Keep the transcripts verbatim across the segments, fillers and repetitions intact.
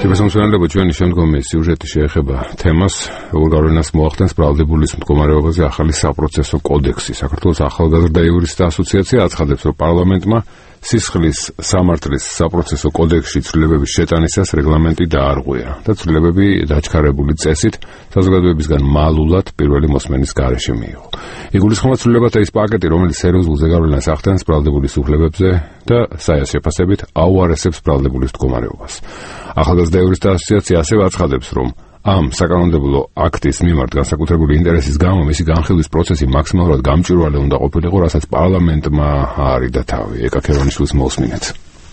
Თებასამცველებო ჩვენი შემდგომი სიუჟეტი შეეხება თემას, როგორ გავლენას მოახდენს ბრალდებულის მდგომარეობაზე ახალი საპროცესო კოდექსი. საქართველოს ახალგაზრდა იურისტთა ასოციაცია აცხადებს, რომ პარლამენტმა სისხლის სამართლის საპროცესო კოდექსში ცვლილებების შეტანისას რეგლამენტი დაარღვია და ცვლილებები დაჩქარებული წესით საზოგადოებისგან მალულად პირველი მოსმენის გარეშე მიიღო. იგულისხმება ცვლილებათა ის პაკეტი, რომელიც სერიოზულ ზეგავლენას ახდენს ბრალდებულის უფლებებზე და საიას შეფასებით აუარესებს ბრალდებულის მდგომარეობას. ახალგაზრდა იურისტთა ასოციაცია ასევე აცხადებს, რომ ამ საკანონმდებლო აქტის მიმართ განსაკუთრებული ინტერესის გამო მისი განხილვის პროცესი მაქსიმალურად გამჭვირვალე უნდა ყოფილიყო, რასაც პარლამენტმა აარიდა თავი. ეკა ქერვანიშვილს მოусმინეთ.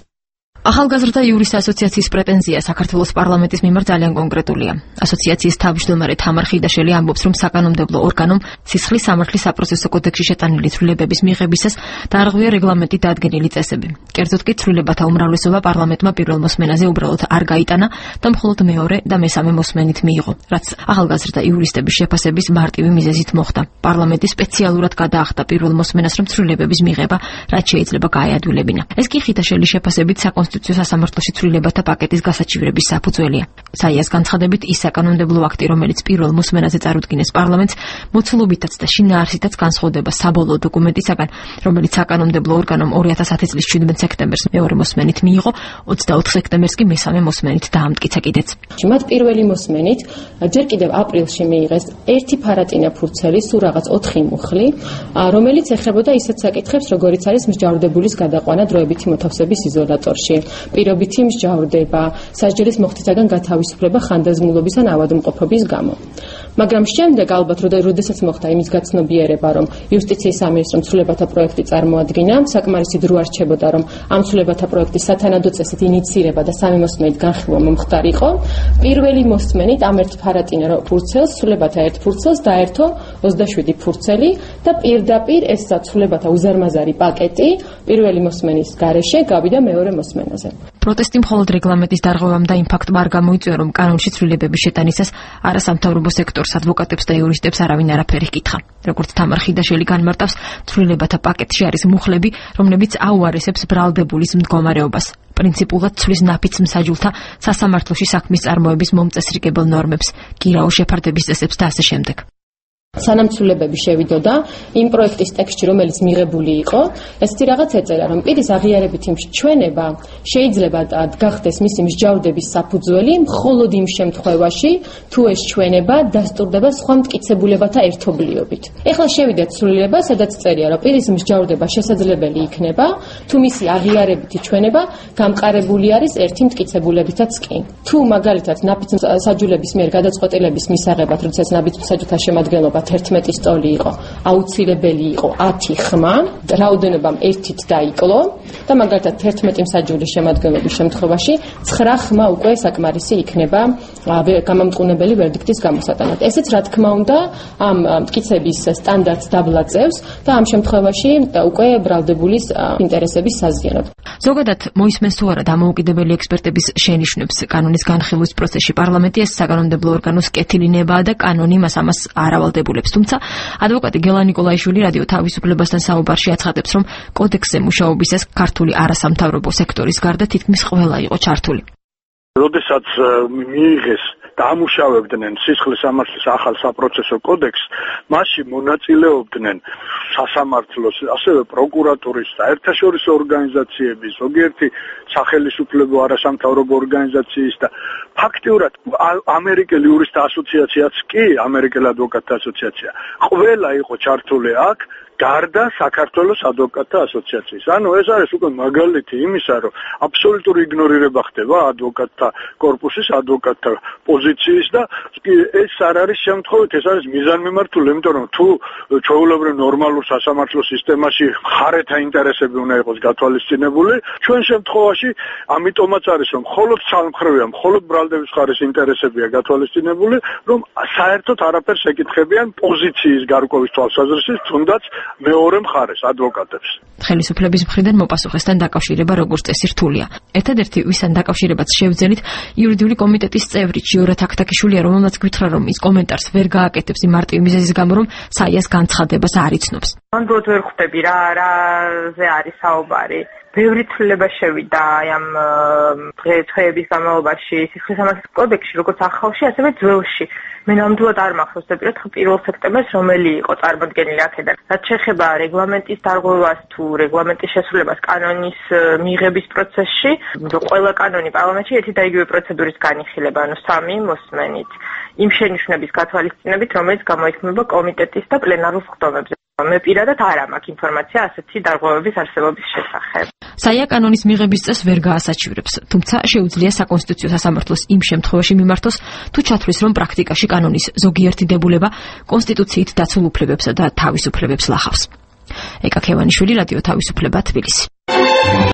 ახალგაზრდა იურისტთა ასოციაციის პრეტენზია საქართველოს პარლამენტის მიმართ ძალიან კონკრეტულია. ასოციაციის თავმჯდომარე თამარ ხიდაშელი ამბობს, რომ საკანონმდებლო ორგანომ სისხლის სამართლის საპროცესო კოდექსში შეტანილი ცვლილებების მიღებისას დაარღვია რეგლამენტით დადგენილი წესები. კერძოდ კი ცვლილებათა უმრავლესობა პარლამენტმა პირველ მოსმენაზე უბრალოდ არ გაიტანა და მხოლოდ მეორე და მესამე მოსმენით მიიღო, რაც ახალგაზრდა იურისტების შეფასების მარტივი მიზეზით მოხდა. პარლამენტი სპეციალურად გადაახდა პირველ მოსმენას, რომ ცვლილებების მიღება რაც შეიძლება გაეადვილებინა. ეს კი ხიდაშელის შეფასებით საკონსტიტუციო სასამართლოში ცვლილებათა პაკეტის გასაჩივრების საფუძველია. საიას განცხადებით, ის საკანონმდებლო აქტი, რომელიც პირველ მოსმენაზე წარუდგინეს პარლამენტს, მოცულობითაც და შინაარსითაც განსხვავდება საბოლოო დოკუმენტისაგან, რომელიც საკანონმდებლო ორგანომ ორი ათას ათი წლის შვიდმეტ სექტემბერს მეორე მოსმენით მიიღო, ოცდაოთხ სექტემბერს კი მესამე მოსმენით დაამტკიცა კიდეც. მათ პირველი მოსმენით ჯერ კიდევ აპრილში მიიღეს ერთი ფარატინა ფურცელი, სულ რაღაც ოთხი მუხლი, რომელიც ეხებოდა ისეთ საკითხებს, როგორიც არის მსჯავრდებულის გადაყვანა დროებითი მოთავსების იზოლატორში. პირობითი მსჯავრდება, სასჯელის მოხდისაგან გათავისუფლება ხანდაზმულობის ან ავადმყოფობის გამო. მაგრამ შემდეგ ალბათ როდესაც მოხდა იმის გაცნობიერება, რომ იუსტიციის სამინისტრომ ცვლილებათა პროექტი წარმოადგინა, საკმარისი დრო არ რჩებოდა, რომ ამ ცვლილებათა პროექტის სათანადო წესით ინიცირება და სამი მოსმენით განხილვა მომხდარიყო. პირველი მოსმენით ამ ერთ ფარატინა ფურცელს, ცვლილებათა ერთ ფურცელს დაერთო ოცდაშვიდი ფურცელი და პირდაპირ ეს ცვლილებათა უზარმაზარი პაკეტი პირველი მოსმენის გარეშე გავიდა მეორე მოსმენაზე. პროტესტი მხოლოდ რეგლამენტის დარღვევამ და იმ ფაქტმა არ გამოიწვია, რომ კანონში ცვლილებების შეტანისას არასამთავრობო სექტორს, ადვოკატებს და იურისტებს არავინ არაფერი ჰკითხა. როგორც თამარ ხიდაშელი განმარტავს, ცვლილებათა პაკეტში არის მუხლები, რომლებიც აუარესებს ბრალდებულის მდგომარეობას. პრინციპულად ცვლის ნაფიც მსაჯულთა სასამართლოში საქმის წარმოების მომწესრიგებელ ნორმებს, გირაო შეფარდების წესებს და ასე შემდეგ. სანამ ცვლილებები შევიდოდა იმ პროექტის ტექსტში, რომელიც მიღებული იყო, ესეთი რაღაც ეწერა, რომ პირის აღიარებითი მშვენება შეიძლება გახდეს მისი მსჯავრდების საფუძველი მხოლოდ იმ შემთხვევაში, თუ ეს ჩვენება დასტურდება სხვა მტკიცებულებათა ერთობლიობით. ეხლა შევიდეთ ცვლილება, სადაც წერია, რომ პირის მსჯავრდება შესაძლებელი იქნება, თუ მისი აღიარებითი ჩვენება გამყარებული არის ერთი მტკიცებულებითაც კი. თუ მაგალითად ნაფიც მსაჯულების მიერ გადაწყვეტილების მისაღებად, როდესაც ნაფიც მსაჯულთა შემადგენლობა ერთმეტი სტოლი იყო, აუცილებელი იყო ათი ხმა, რაოდენობამ ერთით დაიკლო და მაგალითად ერთმეტი მსაჯულის შემადგენლობის შემთხვევაში ცხრა ხმა უკვე საკმარისი იქნება გამამტყუნებელი ვერდიქტის გამოსატანად. ესეც რა თქმა უნდა ამ მტკიცების სტანდარტს დაბლაწევს და ამ შემთხვევაში უკვე ბრალდებულის ინტერესების საზიანოდ. ზოგადად მოისმენს თუ არა დამოუკიდებელი ექსპერტების შენიშვნებს კანონის განხილვის პროცესში პარლამენტი ეს საკანონმდებლო ორგანოს კეთილი ნებაა და კანონი მას ამას არ ავალდებულებს. თუმცა ადვოკატი გელა ნიკოლაიშვილი რადიო თავისუფლებასთან საუბარში აცხადებს, რომ კოდექსზე მუშაობისას ქართული არასამთავრობო სექტორის გარდა თითქმის ყველა იყო ჩართული. როდესაც მიიღეს და ამუშავებდნენ სისხლის სამართლის ახალ საპროცესო კოდექსს, მასში მონაწილეობდნენ სასამართლოს, ასევე პროკურატურის, საერთაშორისო ორგანიზაციების, ზოგიერთი სახელისუფლებო არასამთავრობო ორგანიზაციის და ფაქტიურად ამერიკელი იურისტთა ასოციაციაც კი, ამერიკელი ადვოკატთა ასოციაცია, ყველა იყო ჩართული აქ, გარდა საქართველოს ადვოკატთა ასოციაციის. ანუ ეს არის უკვე მაგალითი იმისა, რომ აბსოლუტური იგნორირება ხდება ადვოკატთა კორპუსის, ადვოკატთა პოზიციის და ეს არ არის შემთხვევით, ეს არის მიზანმიმართული, იმიტომ რომ თუ ჩვეულებრივ ნორმალურ სასამართლო სისტემაში მხარეთა ინტერესები უნდა იყოს გათვალისწინებული, ჩვენ შემთხვევაში ამიტომაც არის, რომ მხოლოდ სამხრივია, მხოლოდ ბრალდების მხარის ინტერესებია გათვალისწინებული, რომ საერთოდ არაფერს ეკითხებიან პოზიციის გარკვევის თვალსაზრისით, თუნდაც მეორე მხარეს ადვოკატებს. ხელისუფლების მხრიდან მოპასუხესთან დაკავშირება როგორც წესი რთულია. ერთადერთი ვისთან დაკავშირებაც შევძელით იურიდიული კომიტეტის წევრი ჯიორა თაქთაქიშვილია, რომელმაც გითხრა, რომ ის კომენტარს ვერ გააკეთებს იმ მარტივი მიზეზის გამო, რომ საიას განცხადებას არ იცნობს. მანდ ვერ ხვდები რა რაზე არის საუბარი. ბევრი ცვლილება შევიდა ამ დღეების განმავლობაში სისხლისამართლის კოდექსში, როგორც ახალში, ასევე ძველში. მე ნამდვილად არ მახსოვს პირველ სექტემბერს რომელი იყო წარმოდგენილი აქედან. რაც შეეხება რეგლამენტის დარღვევას თუ რეგლამენტის შესრულებას კანონის მიღების პროცესში, ყველა კანონი პარლამენტში ერთი და იგივე პროცედურის განიხილება, ანუ სამი მოსმენით. იმ შენიშვნების გათვალისწინებით, რომელიც გამოიქმნება კომიტეტის და პლენარულ სხდომებზე. მე პირადად არ მაქვს ინფორმაცია ასეთი დარღვევების არსებობის შესახებ. საია კანონის მიღების წესს ვერ გაასაჩივრებს, თუმცა შეუძლია საკონსტიტუციო სასამართლოს იმ შემთხვევაში მიმართოს, თუ ჩათვლის, რომ პრაქტიკაში კანონის ზოგიერთი დებულება კონსტიტუციით დაცულ უფლებებსა და თავისუფლებებს ლახავს. ეკა ქევანიშვილი, რადიო თავისუფლება, თბილისი.